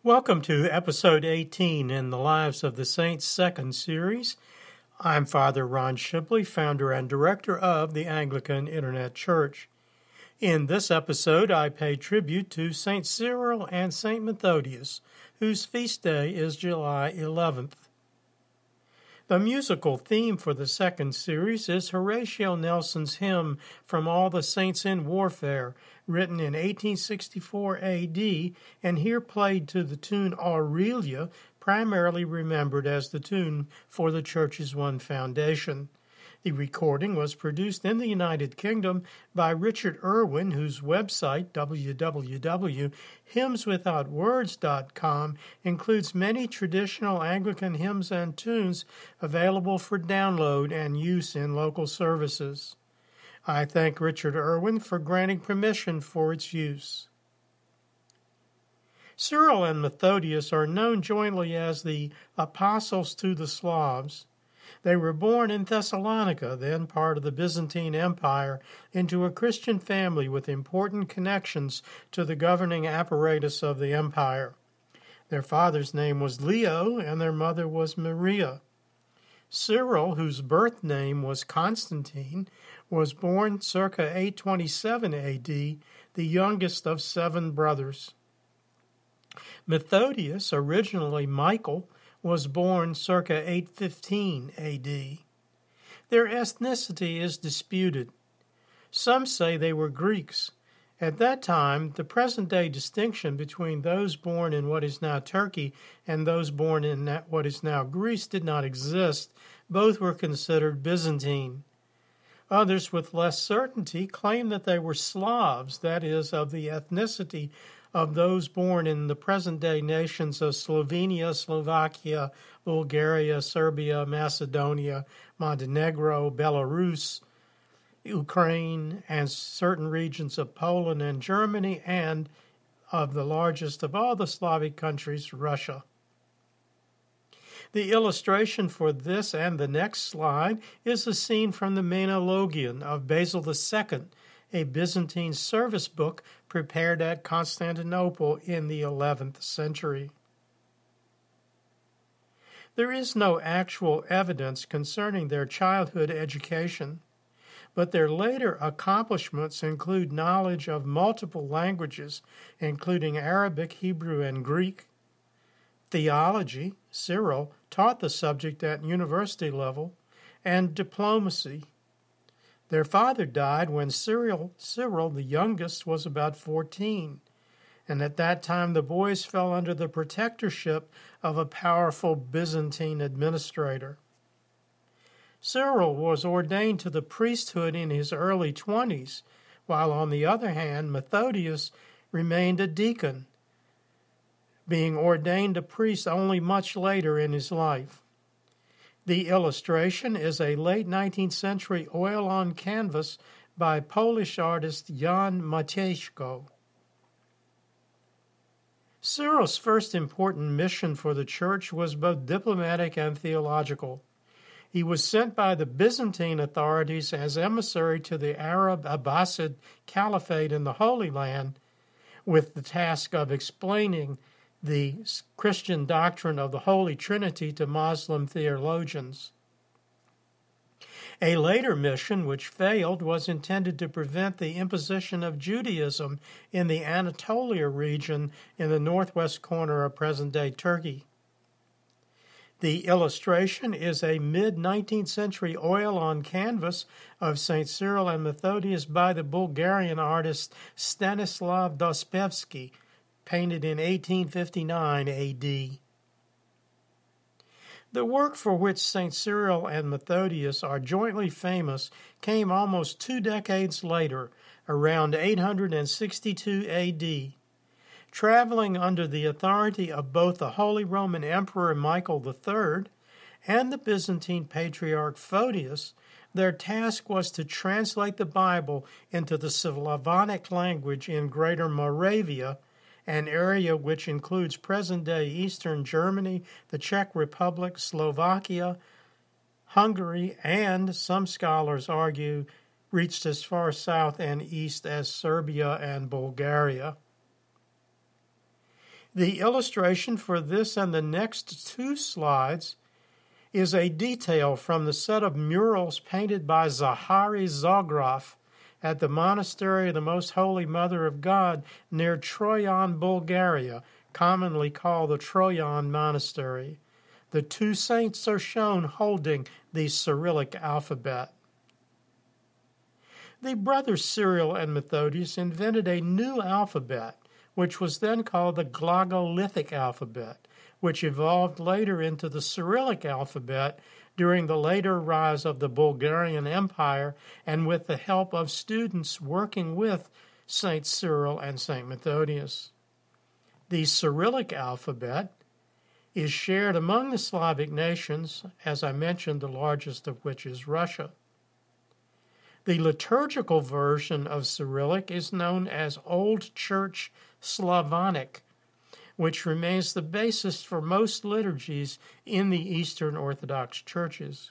Welcome to episode 18 in the Lives of the Saints second series. I'm Father Ron Shipley, founder and director of the Anglican Internet Church. In this episode, I pay tribute to St. Cyril and St. Methodius, whose feast day is July 11th. The musical theme for the second series is Horatio Nelson's hymn From All the Saints in Warfare, written in 1864 A.D., and here played to the tune Aurelia, primarily remembered as the tune for the Church's one foundation. The recording was produced in the United Kingdom by Richard Irwin, whose website, www.hymnswithoutwords.com, includes many traditional Anglican hymns and tunes available for download and use in local services. I thank Richard Irwin for granting permission for its use. Cyril and Methodius are known jointly as the Apostles to the Slavs. They were born in Thessalonica, then part of the Byzantine Empire, into a Christian family with important connections to the governing apparatus of the empire. Their father's name was Leo, and their mother was Maria. Cyril, whose birth name was Constantine, was born circa 827 A.D., the youngest of 7 brothers. Methodius, originally Michael, was born circa 815 A.D. Their ethnicity is disputed. Some say they were Greeks. At that time, the present-day distinction between those born in what is now Turkey and those born in what is now Greece did not exist. Both were considered Byzantine. Others, with less certainty, claim that they were Slavs, that is, of the ethnicity of those born in the present-day nations of Slovenia, Slovakia, Bulgaria, Serbia, Macedonia, Montenegro, Belarus, Ukraine, and certain regions of Poland and Germany, and of the largest of all the Slavic countries, Russia. The illustration for this and the next slide is a scene from the Menologion of Basil II, a Byzantine service book prepared at Constantinople in the 11th century. There is no actual evidence concerning their childhood education, but their later accomplishments include knowledge of multiple languages, including Arabic, Hebrew, and Greek. Theology, Cyril taught the subject at university level, and diplomacy. Their father died when Cyril, the youngest, was about 14, and at that time the boys fell under the protectorship of a powerful Byzantine administrator. Cyril was ordained to the priesthood in his early 20s, while on the other hand, Methodius remained a deacon, being ordained a priest only much later in his life. The illustration is a late 19th century oil on canvas by Polish artist Jan Matejko. Cyril's first important mission for the Church was both diplomatic and theological. He was sent by the Byzantine authorities as emissary to the Arab Abbasid Caliphate in the Holy Land, with the task of explaining the Christian doctrine of the Holy Trinity to Muslim theologians. A later mission, which failed, was intended to prevent the imposition of Judaism in the Anatolia region in the northwest corner of present-day Turkey. The illustration is a mid-19th century oil on canvas of St. Cyril and Methodius by the Bulgarian artist Stanislav Dostoevsky, painted in 1859 A.D. The work for which St. Cyril and Methodius are jointly famous came almost 2 decades later, around 862 A.D. Traveling under the authority of both the Holy Roman Emperor Michael III and the Byzantine Patriarch Photius, their task was to translate the Bible into the Slavonic language in Greater Moravia, an area which includes present-day eastern Germany, the Czech Republic, Slovakia, Hungary, and, some scholars argue, reached as far south and east as Serbia and Bulgaria. The illustration for this and the next two slides is a detail from the set of murals painted by Zahari Zograf at the Monastery of the Most Holy Mother of God near Troyan, Bulgaria, commonly called the Troyan Monastery. The two saints are shown holding the Cyrillic alphabet. The brothers Cyril and Methodius invented a new alphabet, which was then called the Glagolithic alphabet, which evolved later into the Cyrillic alphabet during the later rise of the Bulgarian Empire and with the help of students working with St. Cyril and St. Methodius. The Cyrillic alphabet is shared among the Slavic nations, as I mentioned, the largest of which is Russia. The liturgical version of Cyrillic is known as Old Church Slavonic, which remains the basis for most liturgies in the Eastern Orthodox churches.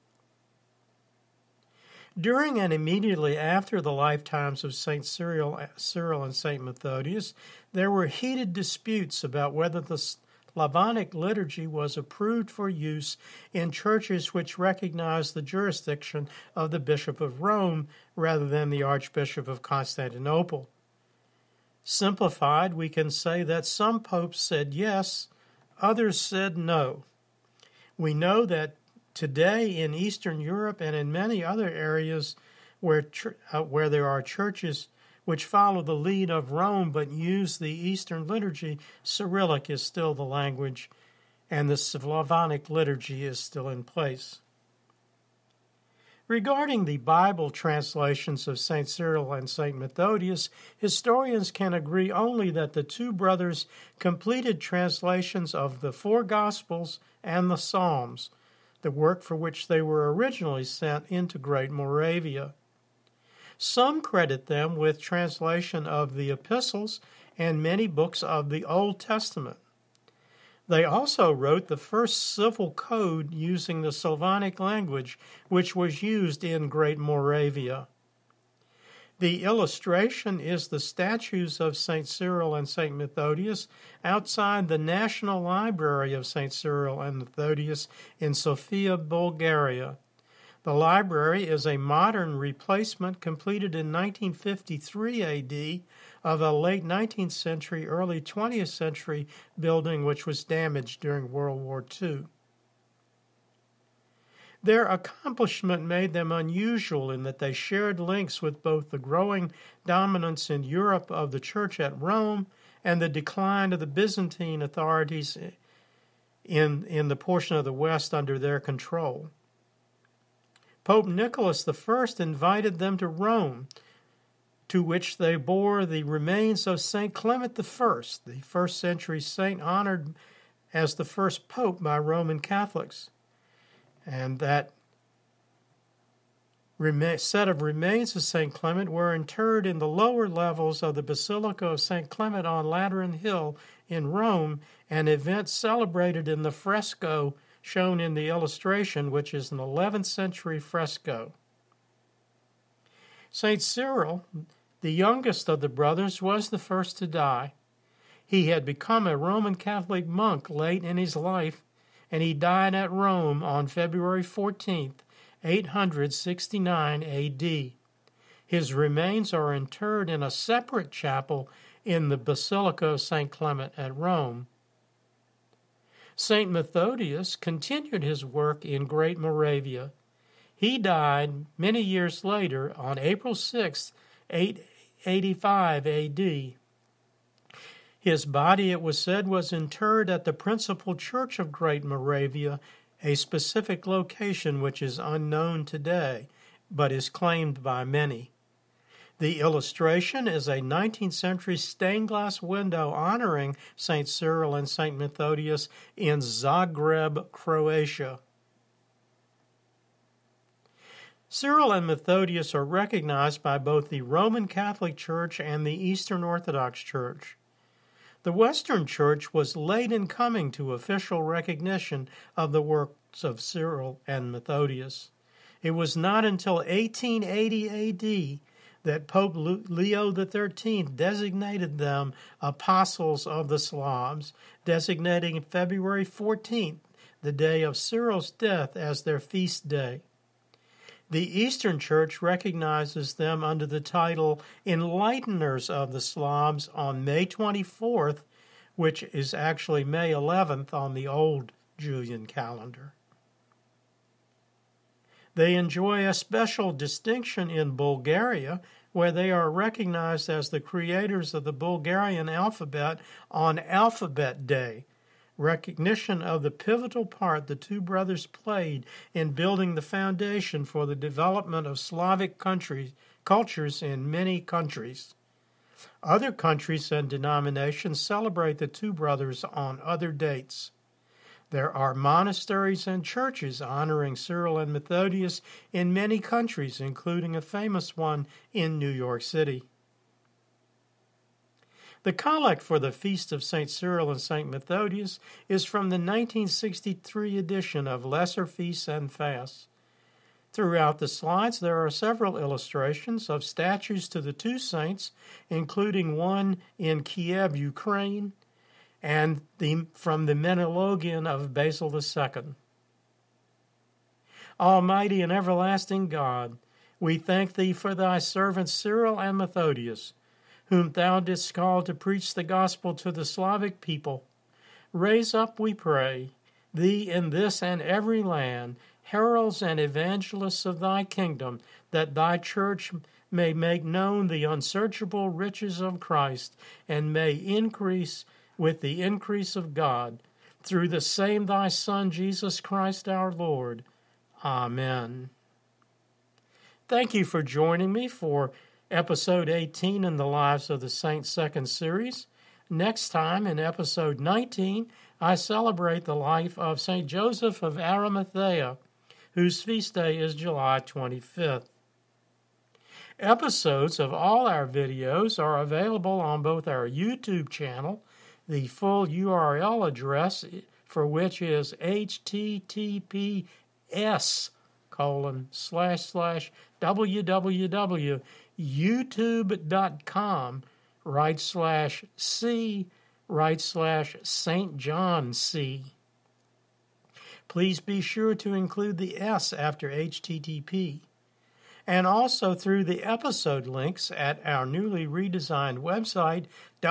During and immediately after the lifetimes of St. Cyril and St. Methodius, there were heated disputes about whether the Slavonic liturgy was approved for use in churches which recognized the jurisdiction of the Bishop of Rome rather than the Archbishop of Constantinople. Simplified, we can say that some popes said yes, others said no. We know that today in Eastern Europe and in many other areas where there are churches which follow the lead of Rome but use the Eastern liturgy, Cyrillic is still the language and the Slavonic liturgy is still in place. Regarding the Bible translations of St. Cyril and St. Methodius, historians can agree only that the two brothers completed translations of the four Gospels and the Psalms, the work for which they were originally sent into Great Moravia. Some credit them with translation of the epistles and many books of the Old Testament. They also wrote the first civil code using the Slavonic language, which was used in Great Moravia. The illustration is the statues of St. Cyril and St. Methodius outside the National Library of St. Cyril and Methodius in Sofia, Bulgaria. The library is a modern replacement completed in 1953 AD of a late 19th century, early 20th century building which was damaged during World War II. Their accomplishment made them unusual in that they shared links with both the growing dominance in Europe of the Church at Rome and the decline of the Byzantine authorities in the portion of the West under their control. Pope Nicholas I invited them to Rome, to which they bore the remains of St. Clement I, the first-century saint honored as the first pope by Roman Catholics. And that set of remains of St. Clement were interred in the lower levels of the Basilica of St. Clement on Lateran Hill in Rome, an event celebrated in the fresco shown in the illustration, which is an 11th century fresco. St. Cyril, the youngest of the brothers, was the first to die. He had become a Roman Catholic monk late in his life, and he died at Rome on February 14th, 869 A.D. His remains are interred in a separate chapel in the Basilica of St. Clement at Rome. St. Methodius continued his work in Great Moravia. He died many years later on April 6, 885 A.D. His body, it was said, was interred at the principal church of Great Moravia, a specific location which is unknown today, but is claimed by many. The illustration is a 19th century stained glass window honoring St. Cyril and St. Methodius in Zagreb, Croatia. Cyril and Methodius are recognized by both the Roman Catholic Church and the Eastern Orthodox Church. The Western Church was late in coming to official recognition of the works of Cyril and Methodius. It was not until 1880 AD that Pope Leo XIII designated them apostles of the Slavs, designating February 14th, the day of Cyril's death, as their feast day. The Eastern Church recognizes them under the title Enlighteners of the Slavs on May 24th, which is actually May 11th on the old Julian calendar. They enjoy a special distinction in Bulgaria, where they are recognized as the creators of the Bulgarian alphabet on Alphabet Day, recognition of the pivotal part the two brothers played in building the foundation for the development of Slavic cultures in many countries. Other countries and denominations celebrate the two brothers on other dates. There are monasteries and churches honoring Cyril and Methodius in many countries, including a famous one in New York City. The collect for the Feast of St. Cyril and St. Methodius is from the 1963 edition of Lesser Feasts and Fasts. Throughout the slides, there are several illustrations of statues to the two saints, including one in Kiev, Ukraine, and from the Menologion of Basil II. Almighty and everlasting God, we thank thee for thy servants Cyril and Methodius, whom thou didst call to preach the gospel to the Slavic people. Raise up, we pray, thee in this and every land, heralds and evangelists of thy kingdom, that thy church may make known the unsearchable riches of Christ, and may increase with the increase of God, through the same thy Son, Jesus Christ our Lord. Amen. Thank you for joining me for Episode 18 in the Lives of the Saints second series. Next time, in Episode 19, I celebrate the life of St. Joseph of Arimathea, whose feast day is July 25th. Episodes of all our videos are available on both our YouTube channel, the full URL address for which is https://www.youtube.com/c/St. John C. Please be sure to include the S after HTTP. And also through the episode links at our newly redesigned website,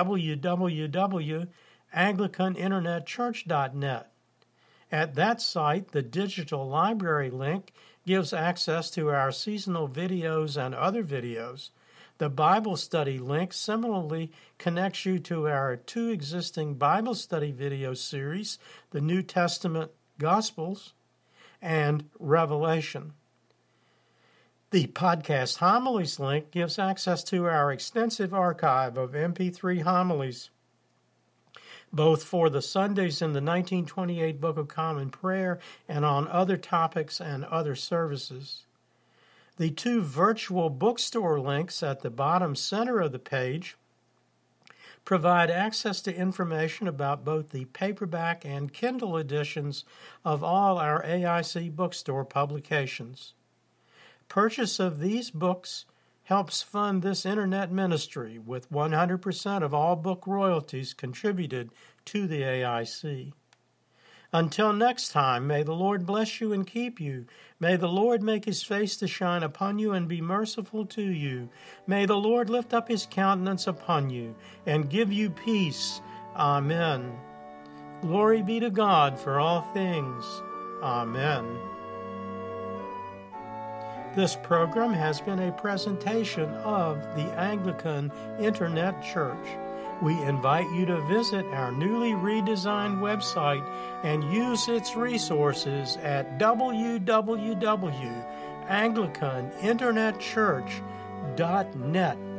www.anglicaninternetchurch.net. At that site, the digital library link gives access to our seasonal videos and other videos. The Bible study link similarly connects you to our two existing Bible study video series, the New Testament Gospels and Revelation. The podcast homilies link gives access to our extensive archive of MP3 homilies, both for the Sundays in the 1928 Book of Common Prayer and on other topics and other services. The two virtual bookstore links at the bottom center of the page provide access to information about both the paperback and Kindle editions of all our AIC bookstore publications. Purchase of these books helps fund this internet ministry, with 100% of all book royalties contributed to the AIC. Until next time, may the Lord bless you and keep you. May the Lord make his face to shine upon you and be merciful to you. May the Lord lift up his countenance upon you and give you peace. Amen. Glory be to God for all things. Amen. This program has been a presentation of the Anglican Internet Church. We invite you to visit our newly redesigned website and use its resources at www.anglicaninternetchurch.net.